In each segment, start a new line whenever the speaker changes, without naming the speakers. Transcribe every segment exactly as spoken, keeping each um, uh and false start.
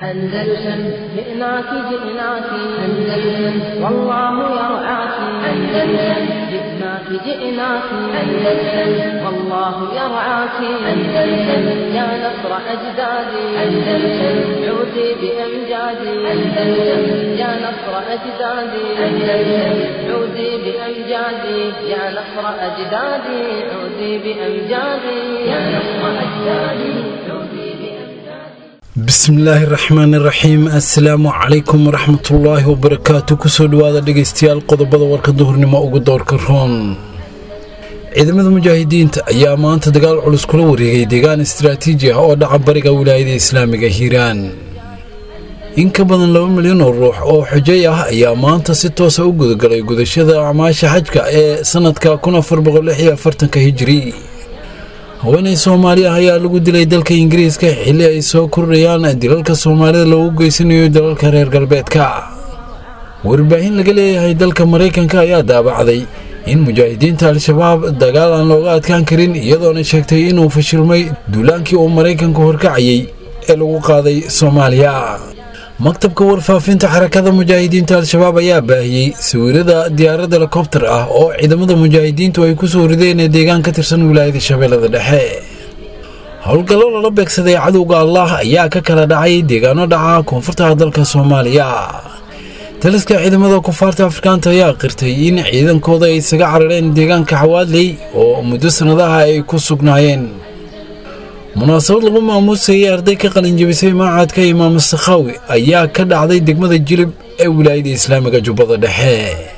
أندلسن جئناك جئناك أندلسن والله يرعاك أندلسن جئناك جئناك أندلسن والله يرعاك أندلسن يا نصر أجدادي أندلسن عودي بأمجادي أندلسن يا نصر أجدادي أندلسن عودي بأمجادي يا نصر أجدادي عودي بأمجادي يا نصر أجدادي عودي
بسم الله الرحمن الرحيم السلام عليكم ورحمة الله وبركاته كسو دوادا دقيستيال قضبضا وركا دهرنما ugu doorka roon ciidamada mujaahidiinta ayaa maanta dagaal culus kula wareegay deegaan istiraatiiji ah oo dhaca bariga wilaayada islaamiga Hiiraan in ka badan laba milyan oo ruux oo xujay ah ayaa maanta si toos ah u gudagalay gudashada acmaasha xajka ee sanadka kun afar boqol lix iyo afartan hijri haweeney Soomaali ah ayaa lagu dilay dalka Ingiriiska xilli ay soo kordhayaan dilalka Soomaalida loogu geysanayo dalalka reer galbeedka warbaahin laga leeyahay dalka Mareykanka ayaa daabacday in mujaahidiinta al-shabaab dagaal aan looga adkaan karin iyadoo ay sheegtay inuu fashilmay duulaankii uu Mareykanku horkacayay ee lagu qaaday Soomaaliya maktabka warfaafinta xarakada mujaahidiinta al-shabaab ayaa baahiyay sawirada diyaarad helicopter ah oo ciidamada mujaahidiintu ay ku soo rideen deegaan ka tirsan wilaayada Shabeellada Dhexe howlgallo la beegsaday cadowga Allah ayaa ka kala dhacay deegaano dhaca koonfurta dalka Soomaaliya taliska ciidamada kufaarta Afrikaanta ayaa qirtay in ciidankooda ay isaga carareen deegaanka Xawaadley oo muddo sanadaha ay ku sugnaayeen munaasabad lagu maamuusay arday ka qalin jabisay maacadka Imaam Sakhawi ayaa ka dhacday degmada Jilib ee wilaayada islaamiga Jubbada Dhexe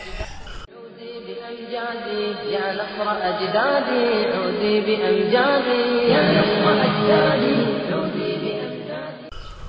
يا نصر أجدادي عودي بأمجادي يا نصر أجدادي عودي بأمجادي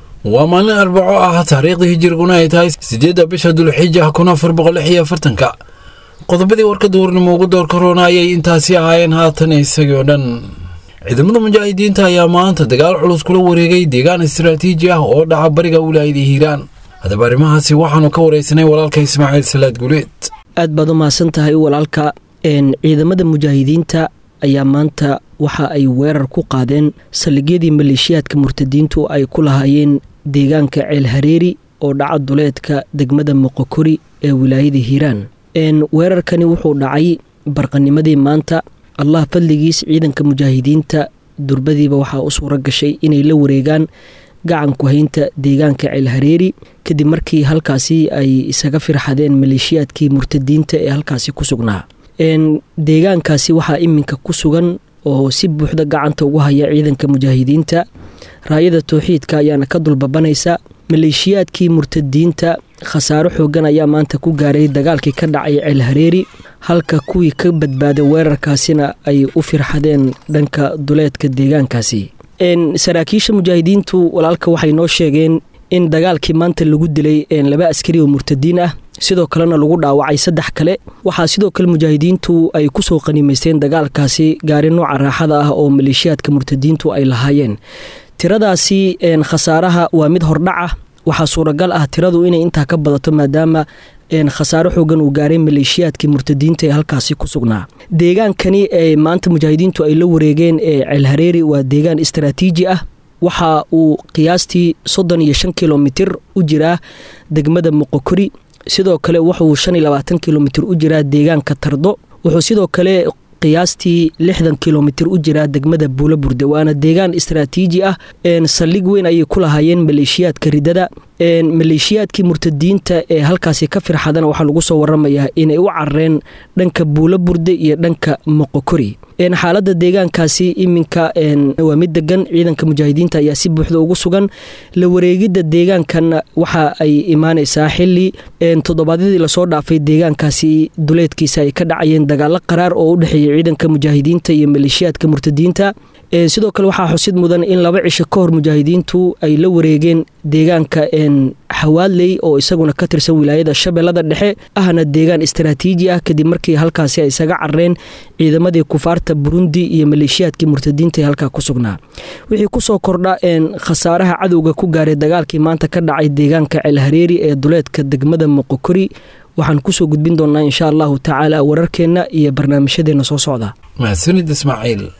ومن أربعة آه تاريخ هجرنا يتاي سجدة بشهد الحجة كنا فربع لحية فرتنكا قضبدي ورك دور نموجود دور كورونا يي انتاسي عين هاتني سجودن ciidamada mujaahidiinta ayaa maanta dagaal culus kula wareegay deegaan istiraatiiji ah oo dhaca bariga wilaayada Hiiraan hadaba arimahaasi waxaanu ka wareysanay walaalka Ismaaciil Salaad Guleed
aad baad u mahadsantahay walaalka een ciidamada mujaahidiinta ayaa maanta waxa ay weerar ku qaadeen saldhigyadii maleeshiyaadka murtadiintu ay ku lahaayeen deegaanka Ceel Hareeri oo dhaca duleedka degmada Moqokori ee wilaayada Hiiraan een weerarkani wuxuu dhacay barqanimadii maanta Allah fadligiis ciidanka mujaahidiinta durbadiiba waxa uu suura gashay inay la wareegaan gacan ku haynta deegaanka Ceel Hareeri kadib markii halkaasi ay isaga firxadeen maleeshiyaadkii murtadiinta ee halkaasi ku sugnaa een deegaankaasi waxa iminka ku sugan oo si buuxda gacanta ugu haya ciidanka mujaahidiinta raayada tawxiidka ayaana ka dulbabanaysa maleeshiyaadkii murtadiinta khasaaro xoogan ayaa maanta ku gaaray dagaalkii ka dhacay Ceel Hareeri halka kuwii ka badbaaday weerarkaasina ay u firxadeen dhanka duleedka deegaankaasi een saraakiisha mujaahidiintu walaalka waxay noo sheegeen in dagaalkii maanta lagu dilay een laba askari oo murtadiin ah sidoo kalena lagu dhaawacay saddex kale waxa sidoo kale mujaahidiintu ay ku soo qaniimeysteen dagaalkaasi gaari nooca raaxada ah oo maleeshiyaadka murtadiintu ay lahaayeen tiradaasi een khasaaraha waa mid hordhac ah waxa suuragal ah tiradu inay inta ka badato maadaama een khasaaro xoogan uu gaaray maleeshiyaadkii murtadiinta ee halkaasi ku sugnaa deegaankani ee maanta mujaahidiintu ay la wareegeen ee Ceel Hareeri waa deegaan istiraatiiji ah waxa uu qiyaastii soddon iyo shan kiiloomitir u jiraa degmada Moqokori sidoo kale wuxuu shan iyo labaatan kiiloomitir u jiraa deegaanka Tardo wuxuu sidoo kale qiyaastii lixdan kiiloomitir u jiraa degmada Buulaburde waana deegaan istiraatiiji ah een saldhig weyn ay ku lahaayeen maleeshiyaadka ridada een maleeshiyaadkii murtadiinta ee halkaasi ka firxadana waxa lagu soo waramayaa inay u carreen dhanka Buulaburde iyo dhanka Moqokori een xaaladda deegaankaasi iminka een waa mid degan ciidanka mujaahidiinta ayaa si buuxda ugu sugan la wareegida deegaankan waxa ay imaanaysaa xilli een toddobaadyadii la soo dhaafay deegaankaasi duleedkiisa ay ka dhacayeen dagaal qaraar oo u dhaxeeyay ciidanka mujaahidiinta iyo maleeshiyaadka murtadiinta ee sidoo kale waxa xusid mudan in laba cisho ka hor mujaahidiintu ay la wareegeen deegaanka een Xawaadley oo isaguna ka tirsan wilaayada Shabeellada Dhexe ahna deegaan istiraatiiji ah kadib markii halkaasi ay isaga carreen ciidamadii kufaarta Burundi iyo maleeshiyaadkii murtadiinta ee halka ku sugnaa wixii ku soo kordha een khasaaraha cadowga ku gaaray dagaalkii maanta ka dhacay deegaanka Ceel Hareeri ee duleedka degmada Moqokori waxaan ku soo gudbin doonaa insha Allah taala wararkeena iyo barnaamijyadeena soo socda
mahadsanid Ismaaciil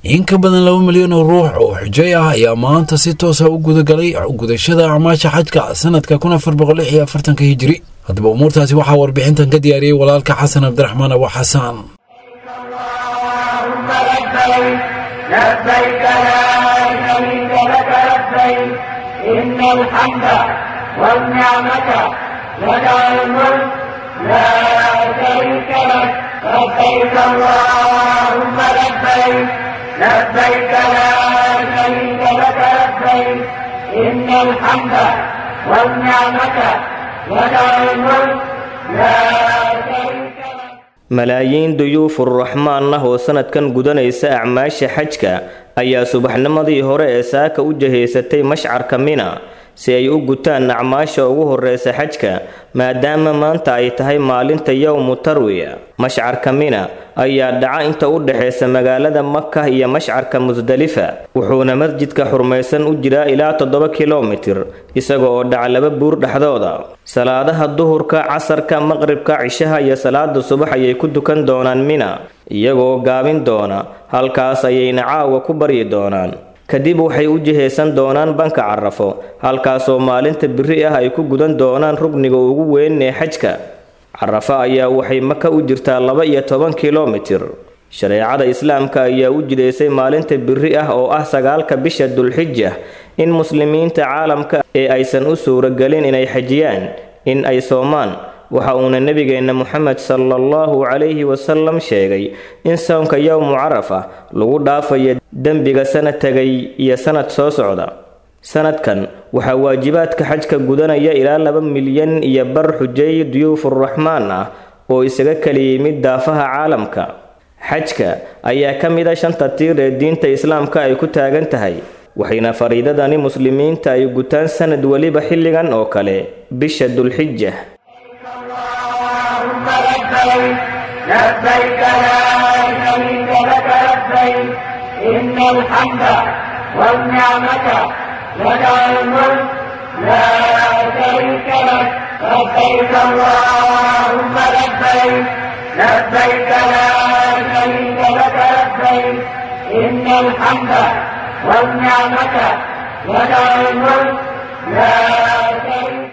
in ka badan laba milyan oo ruux oo xujay ah ayaa maanta si toos ah u gudagalay gudashada acmaasha xajka sanadka kun afar boqol lix iyo afartanka hijri. haddaba umuurtaasi waxaa warbixintan ka diyaariyey walaalka xasan cabdiraxmaan abu xasaan.
لبيك لا شريك لك لبيك إن الحمد والنعمة لك الملك لا شريك لك لبيك اللهم لبيك لبيك لا شريك لك لبيك إن الحمد والنعمة لك الملك لا شريك لك.
malaayiin duyuufur raxmaan ah oo sanadkan gudanaysa acmaasha xajka ayaa subaxnimadii hore ee saaka u jahaysatay mashcarka Mina si ay u gutaan acmaasha ugu horeysa xajka maadaama maanta ay tahay maalinta yawmu tarwiya. mashcarka Mina ayaa dhaca inta u dhaxeysa magaalada Makka iyo mashcarka Musdalifa wuxuuna masjidka xurmaysan u jiraa ilaa toddoba kiiloomitir isagoo oo dhaca laba buur dhaxdooda. salaadaha duhurka, casarka, maqribka, cishaha iyo salaada subax ayay ku dukan doonaan Mina iyagoo gaabin doona halkaas ayayna caawa ku baryi doonaan. kadib waxay u jiheysan doonaan banka Carafo halkaasoo maalinta biri ah ay ku gudan doonaan rugniga ugu weyn ee xajka. Carafa ayaa waxay Maka u jirtaa laba iyo toban kiiloomitir. shareecada islaamka ayaa u jideysay maalinta biri ah oo ah sagaalka bisha Dulxijja in muslimiinta caalamka ee aysan u suuragelin inay xajiyaan in ay soomaan. waxa uuna nabigeena Muhammad sallallahu alayhi wasallam sheegay in soonka yawmu Carafa lagu dhaafayo dambiga sanad tagay iyo sanad soo socda. sanadkan waxa waajibaadka xajka gudanaya ilaa laba milyan iyo bar xujay duyuufur raxmaan ah oo isaga kala yimid daafaha caalamka. xajka ayaa ka mid ah shanta tiir ee diinta islaamka ay ku taagan tahay waxayna fariidadani muslimiinta ay gutaan sanad waliba xilligan oo kale bisha Dulxijja.
لبيك لا شريك لك لبيك إن الحمد والنعمة لك الملك لا شريك لك لبيك اللهم لبيك لبيك لا شريك لك لبيك إن الحمد والنعمة لك الملك لا شريك لك.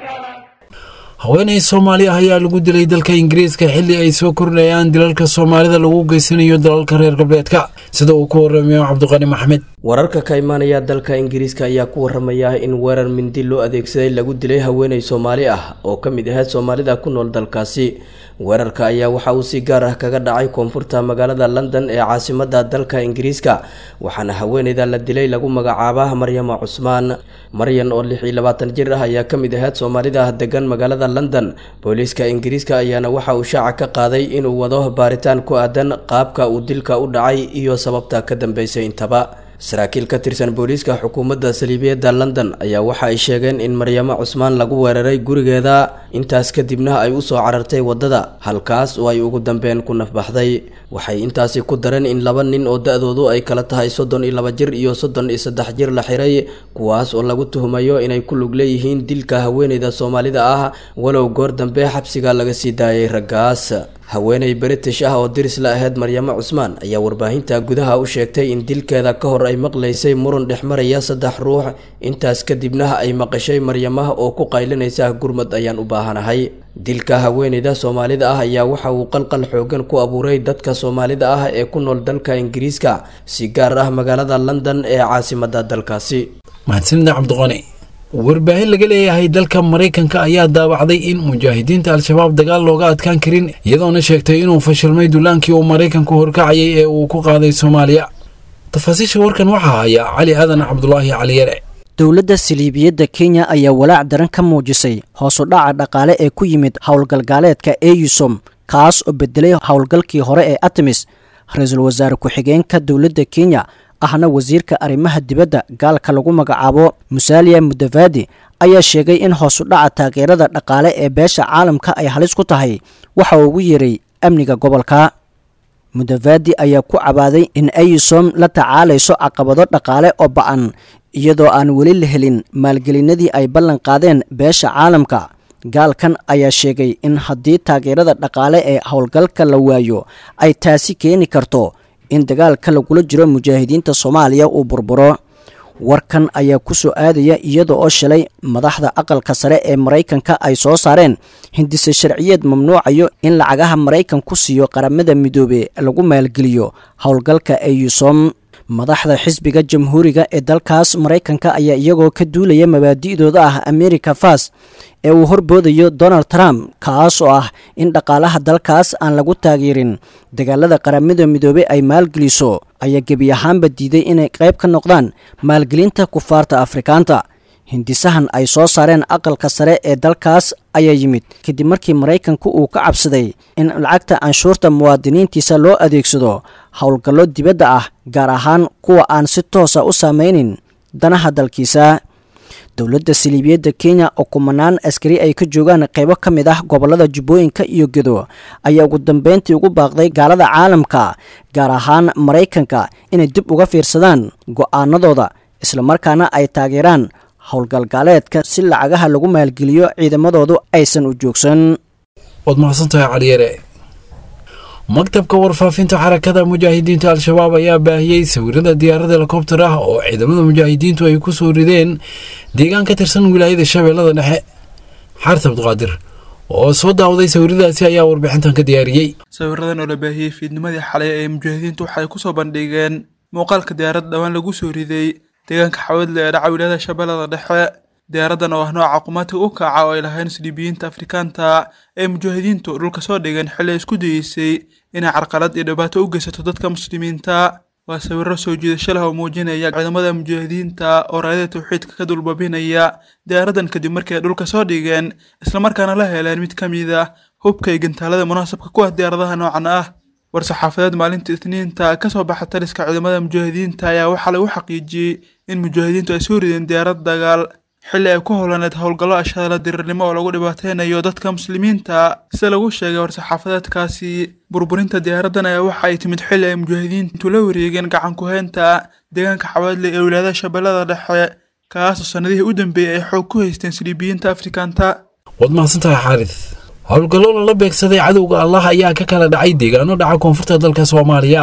haweeney Soomaali ah ayaa lagu dilay dalka Ingiriiska xilli ay soo kordhayaan dilalka Soomaalida lagu geysanayo dalalka reer galbeedka sida uu ku waramayo Cabduqani Maxamed.
wararka ka imaanaya dalka Ingiriiska ayaa ku waramaya in weerar mindi loo adeegsaday lagu dilay haweeney Soomaali ah oo ka mid ah Soomaalida ku nool dalkaasi. weerarka ayaa waxa uu si gaar ah kaga dhacay koonfurta magaalada London ee caasimadda dalka Ingiriiska waxaana haweeneyda la dilay lagu magacaabaa Maryama Cusmaan. Maryan oo lix iyo labaatan jir ah ayaa ka mid ah Soomaalida degan magaalada London. booliiska Ingiriiska ayaana waxa uu shaaca ka qaaday inuu wado baaritaan ku aadan qaabka uu dilka u dhacay iyo sababta ka dambeysay intaba. saraakiil ka tirsan booliiska xukuumadda saliibiyadda London ayaa waxa ay sheegeen in Maryama Cusmaan lagu weeraray gurigeeda intaas kadibna ay u soo carartay wadada halkaas oo ay ugu dambeyn ku nafbaxday. waxay intaasi ku dareen in laba nin oo da'doodu ay kala tahay soddon iyo laba jir iyo soddon iyo saddex jir la xiray kuwaas oo lagu tuhumayo inay ku lug leeyihiin dilka haweeneyda Soomaalida ah walow goor dambe xabsiga laga sii daayay raggaas. haweeney British ah oo diris la ahayd Maryama Cusmaan ayaa warbaahinta gudaha u sheegtay in dilkeeda ka hor ay maqlaysay muran dhexmaraya saddex ruux intaas kadibna ay maqashay Maryama oo ku qaylinaysa gurmad ayaan u baahanahay. dilka haweeneyda Soomaalida ah ayaa waxa uu qalqal xoogan ku abuuray dadka Soomaalida ah ee ku nool dalka Ingiriiska si gaar ah magaalada London ee caasimadda dalkaasi.
mahadsanid Cabduqani. warbaahin laga leeyahay dalka Mareykanka ayaa daawacday in mujaahidiinta al-shabaab dagaal looga adkaan karin iyadoona sheegtay inuu fashilmay duulaankii uu Mareykanku horkacayay ee uu ku qaaday Soomaaliya. tafaasiisha warkan waxaa haya Cali Aadan Cabdullaahi Cali Yare.
dowladda saliibiyadda Kenya ayaa walaac daran ka muujisay hoos u dhaca dhaqaale ee ku yimid howlgalgaaleedka EUSOM kaas oo bedelay howlgalkii hore ee Artemis. ra'iisul wasaare ku-xigeenka dowladda Kenya ahna wasiirka arrimaha dibadda gaalka lagu magacaabo Musalia Mudavadi ayaa sheegay in hoos u dhaca taageerada dhaqaale ee beesha caalamka ay halis ku tahay waxa uu ugu yeeray amniga gobolka. Mudavadi ayaa ku cabaaday in EUSOM la tacaalayso caqabado dhaqaale oo ba'an iyadoo aan weli la helin maalgelinadii ay ballan qaadeen beesha caalamka. gaalkan ayaa sheegay in haddii taageerada dhaqaale ee howlgalka la waayo ay taasi keeni karto in dagaalka lagula jiro mujaahidiinta soomaaliya uu burburo warkan ayaa ku soo aadaya iyada oo shalay madaxda aqalka sare ee maraykanka ay soo saareen hindise sharciyeed mamnuucayo in lacagaha maraykan ku siiyo qaramada midoobe lagu maalgeliyo howlgalka eyusom madaxda xisbiga jamhuuriga ee dalkaas maraykanka ayaa iyagoo ka duulaya mabaadi'dooda ah america fast ee uu horboodayo donald trump kaas oo ah in dhaqaalaha dalkaas aan lagu taageerin dagaalada qaramada midoobe ay maalgeliso ayaa gebi ahaanba diiday inay qayb ka noqdaan maalgelinta kufaarta afrikaanta hindisahan ay soo saareen aqalka sare ee dalkaas ayaa yimid kadib markii maraykanku uu ka cabsaday in lacagta canshuurta muwaadiniintiisa loo adeegsado howlgallo dibadda ah gaar ahaan kuwa aan si toosa u saameynin danaha dalkiisa dowladda saliibiyadda kenya oo kumanaan askari ay ka joogaan qaybo ka mid ah gobollada jubbooyinka iyo gedo ayaa ugu dambeyntii ugu baaqday gaalada caalamka gaar ahaan maraykanka inay dib uga fiirsadaan go'aanadooda islamarkaana ay taageeraan howlgalgaaleedka si lacagaha lagu maalgeliyo ciidamadoodu aysan u joogsan
waad mahadsantahay caliyare maktabka warfaafinta xarakada mujaahidiinta al-shabaab ayaa baahiyey sawirada diyaarad helikobtar ah oo ciidamada mujaahidiintu ay ku soo rideen deegaan ka tirsan wilaayada shabeellada dhexe xaarta abduqaadir oo soo daawaday sawiradaasi ayaa warbixintan ka diyaariyey
sawiradan oo la baahiyey fiidnimadii xalay ee mujaahidiintu waxay ku soo bandhigeen muuqaalka diyaarad dhawaan lagu soo riday deegaanka xawadle ee dhaca wilaayada shabeellada dhexe diyaaradan oo ah nooca qumaatiga u kaca oo ay lahayn saliibiyiinta afrikaanta ee mujaahidiintu dhulka soo dhigeen xilli ay isku dayeysay inay carqalad iyo dhibaato u geysato dadka muslimiinta waa sawirro soo jiidasho leh oo muujinaya ciidamada mujaahidiinta oo raayada tawxiidka ka dulbabinaya diyaaradan kadib markii ay dhulka soo dhigeen islamarkaana la heleen mid ka mid ah hubka iyo gantaalada munaasabka ku ah diyaaradaha noocan ah war-saxaafadeed maalinta isniinta ka soo baxa taliska ciidamada mujaahidiinta ayaa waxaa lagu xaqiijiyey in mujaahidiintu ay soo rideen diyaarad dagaal xilli ay ku howlaneed howlgallo ashadala dirirnimo oo lagu dhibaateynayo dadka muslimiinta sida lagu sheegay war-saxaafadeedkaasi burburinta diyaaradan ayaa waxa ay timid xilli ay mujaahidiintu la wareegeen gacan ku-heynta deegaanka xawaadle ee wilaayada shabeellada dhexe kaasoo sanadihii u dambeeyey ay xoog ku haysteen saliibiyiinta afrikaanta
waad mahadsantahay xaaris howlgallo lala beegsaday cadowga allah ayaa ka kala dhacay deegaano dhaca koonfurta dalka soomaaliya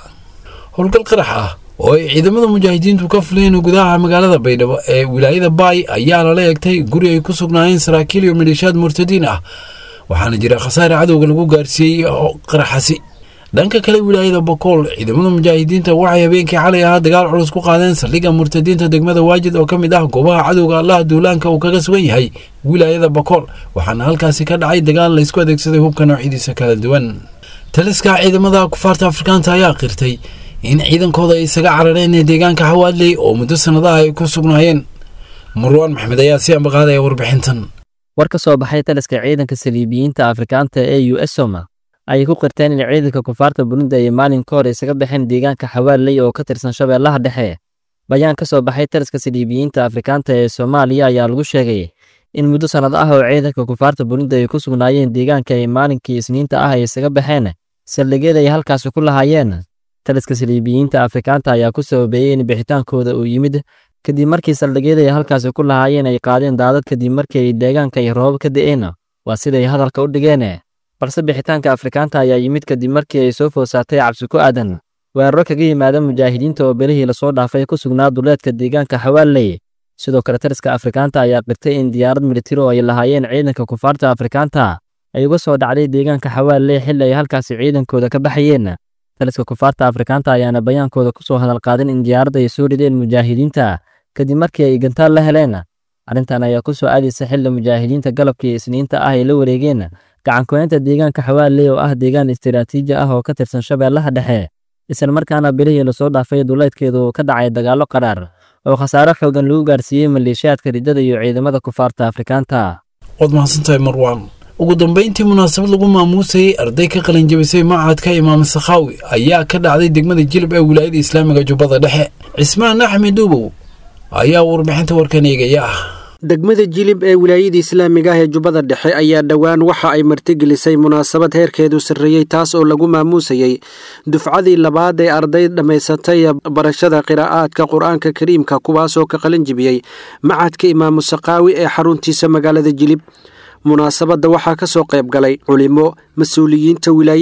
howlgal qarax ah oo ay ciidamada mujaahidiintu ka fuleen gudaha magaalada baydhabo ee wilaayada baay ayaa lala eegtay guri ay ku sugnaayeen saraakiil iyo maleeshiyaad murtadiin ah waxaana jira khasaare cadowga lagu gaarsiiyey qaraxasi dhanka kale wilaayada bakool ciidamada mujaahidiinta waxay habeenkii xalay ahaa dagaal culus ku qaadeen saldhigga murtadiinta degmada waajid oo ka mid ah goobaha cadowga allaha duulaanka uu kaga sugan yahay wilaayada bakool waxaana halkaasi ka dhacay dagaal laysku adeegsaday hubka noocyadiisa kala duwan taliska ciidamada kufaarta afrikaanta ayaa qirtay in ciidankooda ay isaga carareen deegaanka xawaadley oo muddo sanadaha ay ku sugnaayeen marwaan maxmed ayaa si ambaqaadaya warbixintan
war ka soo baxay taliska ciidanka saliibiyiinta afrikaanta ee u s soma ayay ku qirteen in ciidanka kufaarta burundi ay maalin ka hor isaga baxeen deegaanka xawaadley oo ka tirsan shabeellaha dhexe bayaan ka soo baxay taliska saliibiyiinta afrikaanta ee soomaaliya ayaa lagu sheegay in muddo sanad ah oo ciidanka kufaarta burundi ay ku sugnaayeen deegaanka ay maalinkii isniinta ah ay isaga baxeen saldhigyada ay halkaasi ku lahaayeen taliska saliibiyiinta afrikaanta ayaa ku sababeeyey in bixitaankooda uu yimid kadib markii saldhigyada ay halkaasi ku lahaayeen ay qaadeen daadad kadib markii ay deegaanka ay roobab ka da'een waa siday hadalka u dhigeen balse bixitaanka afrikaanta ayaa yimid kadib markii ay soo food saartay cabsi ku aadan weeraro kaga yimaada mujaahidiinta oo belihii lasoo dhaafay ku sugnaa duleedka deegaanka xawaadley sidoo kale taliska afrikaanta ayaa qirtay in diyaarad militari oo ay lahaayeen ciidanka kufaarta afrikaanta ay uga soo dhacday deegaanka xawaadley xilli ay halkaasi ciidankooda ka baxayeen taliska kufaarta afrikaanta ayaana bayaankooda ku soo hadal qaadin in diyaaradda ay soo rideen mujaahidiinta kadib markii ay gantaal la heleen arrintan ayaa ku soo aadaysa xilli mujaahidiinta galabkii isniinta ah ay la wareegeen gacan ku-heynta deegaanka xawaadley oo ah deegaan istiraatiiji ah oo ka tirsan shabeellaha dhexe isla markaana bilihii lasoo dhaafay duleedkeedu ka dhacay dagaallo qaraar oo khasaare xoogan lagu gaarsiiyey maleeshiyaadka riddada iyo ciidamada kufaarta afrikaanta
waad mahadsantahay marwaan ugu dambeyntii munaasabad lagu maamuusayay arday ka qalin jabisay macadka imaam sakhaawi ayaa ka dhacday degmada jilib ee wilaayada islaamiga jubbada dhexe cismaan axmed duubow ayaa warbixinta warkan eegaya ah
degmada jilib ee wilaayada islaamiga ah ee jubbada dhexe ayaa dhowaan waxa ay martigelisay munaasabad heerkeedu sarreeyey taas oo lagu maamuusayey dufcadii labaad ee arday dhammaysatay barashada qiraa'aadka qur-aanka kariimka kuwaasoo ka qalin jibiyey macadka imaamu sakhaawi ee xaruntiisa magaalada jilib munaasabadda waxaa ka soo qayb galay culimo mas-uuliyiinta wilaayada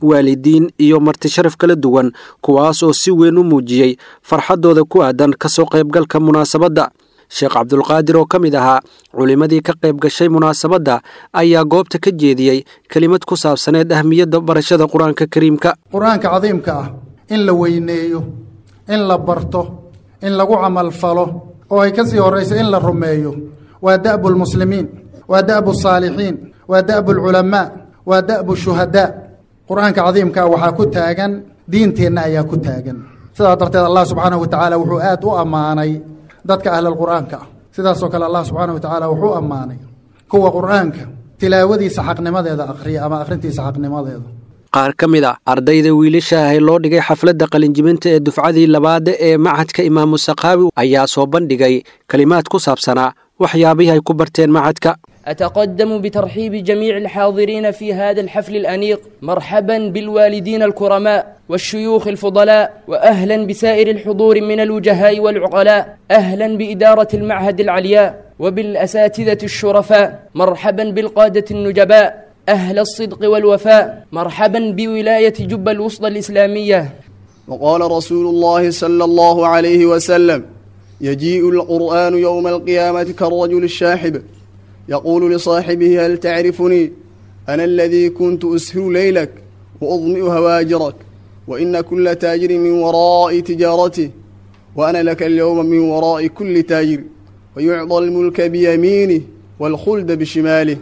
waalidiin iyo marti sharaf kala duwan kuwaas oo si weyn u muujiyey farxaddooda ku aadan ka soo qaybgalka munaasabadda sheekh cabdulqaadir oo ka mid ahaa culimmadii ka qayb gashay munaasabadda ayaa goobta ka jeediyey kelimad ku saabsaneed ahmiyadda barashada qur-aanka kariimka
qur-aanka cadiimka ah in la weyneeyo in la barto in lagu camalfalo oo ay ka sii horrayso in la rumeeyo waa da'bu lmuslimiin waa da'bu saalixiin waa da'bu lculamaa waa da'bu shuhadaa qur-aanka cadiimka ah waxaa ku taagan diinteenna ayaa ku taagan sidaa darteed allah subxaanahu wa tacaala wuxuu aad u ammaanay dadka ahlal qur'aanka ah sidaasoo kale allah subxaanahu wa tacaala wuxuu ammaanay kuwa qur'aanka tilaawadiisa xaqnimadeeda akhriya ama akhrintiisa xaqnimadeeda
qaar ka mid a ardayda wiilasha ah ee loo dhigay xafladda qalinjibinta ee dufcadii labaada ee macadka imaamu sakhaawi ayaa soo bandhigay kelimaad ku saabsanaa waxyaabihii ay ku barteen macadka
أتقدم بترحيب جميع الحاضرين في هذا الحفل الأنيق مرحبا بالوالدين الكرماء والشيوخ الفضلاء وأهلا بسائر الحضور من الوجهاء والعقلاء أهلا بإدارة المعهد العلياء وبالأساتذة الشرفاء مرحبا بالقادة النجباء أهل الصدق والوفاء مرحبا بولاية جبة الوسطى الإسلامية.
وقال رسول الله صلى الله عليه وسلم يجيء القرآن يوم القيامة كالرجل الشاحب يقول لصاحبه هل تعرفني أنا الذي كنت أسهر ليلك وأظمئ هواجرك وإن كل تاجر من وراء تجارته وأنا لك اليوم من وراء كل تاجر ويعطى الملك بيمينه والخلد بشماله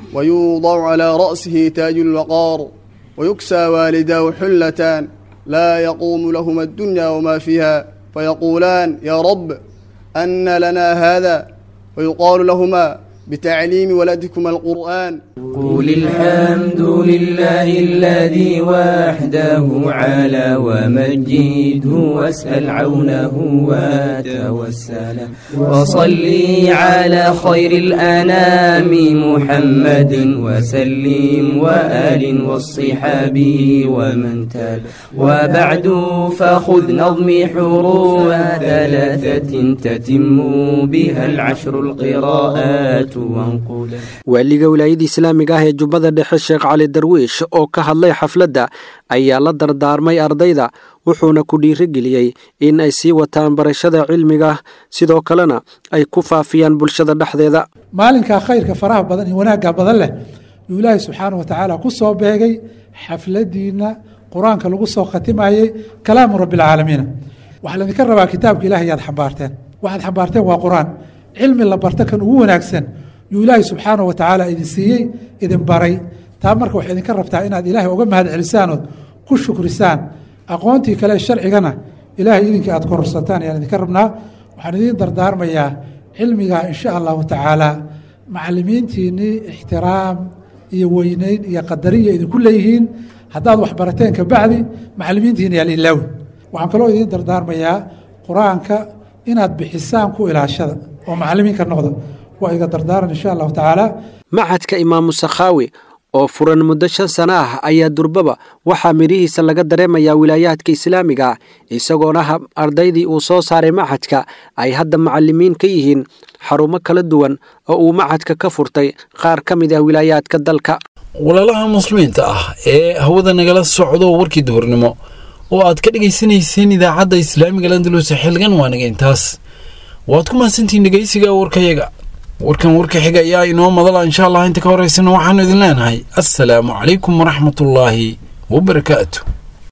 ويوضع على رأسه تاج الوقار ويكسى والداه حلتان لا يقوم لهما الدنيا وما فيها فيقولان يا رب أن لنا هذا ويقال لهما بتعليم ولدكما القرآن.
قل الحمد لله الذي وحده على ومجده واسأل عونه وتوسل وصلي على خير الأنام محمد وسلم وآل والصحاب ومن تال وبعد فخذ نظمي حروف ثلاثة تتم بها العشر القراءات.
waaliga wilaayada islaamiga ah ee jubbada dhexe sheekh cali darwiish oo ka hadlay xafladda ayaa la dardaarmay ardayda wuxuuna ku dhiirigeliyey in ay sii wataan barashada cilmiga sidoo kalena ay ku faafiyaan bulshada dhexdeeda.
maalinkaa khayrka faraha badan iyo wanaagga badan leh yuu ilaahay subxaanahu wa tacaala ku soo beegay xafladiina qur-aanka lagu soo khatimayey kalaamu rabbilcaalamiina. waxaa laydinka rabaa kitaabka ilahay yaad xambaarteen waxaad xambaarteen waa qur-aan cilmi la barta kan ugu wanaagsan yuu ilaahay subxaanahu wa tacaala idin siiyey idin baray taa marka waxay idinka rabtaa inaad ilaahay uga mahad celisaanood ku shukrisaan aqoontii kale sharcigana ilaahay idinkii aad kororsataan ayaan idinka rabnaa. waxaan idiin dardaarmayaa cilmigaa insha allahu tacaala macalimiintiinnii ixtiraam iyo weyneyn iyo qadariya idinku leeyihiin haddaad wax barateen kabacdi macalimiintiina yaa liilaawi. waxaan kaloo idiin dardaarmayaa qur-aanka inaad bixisaan ku ilaashada oo macalimiinka noqdo waa iga dardaaran insha allahu tacaala.
macadka imaamu sakhaawi oo furan muddo shan sano ah ayaa durbaba waxaa midhihiisa laga dareemayaa wilaayaadka islaamiga ah isagoona ardaydii uu soo saaray macadka ay hadda macalimiin ka yihiin xarumo kala duwan oo uu macadka ka furtay qaar ka mid ah wilaayaadka dalka.
walaalaha muslimiinta ah ee hawada nagala socdo warkii duhurnimo oo aad ka dhegaysanayseen idaacadda islaamiga landalus xilgan waa naga intaas waad ku mahadsantihiin dhegaysiga warkayaga warkan warka xiga ayaa inoo madala insha allah inta ka horeysana waxaanu idin leenahay assalaamu calaykum waraxmatullaahi wabarakaatu.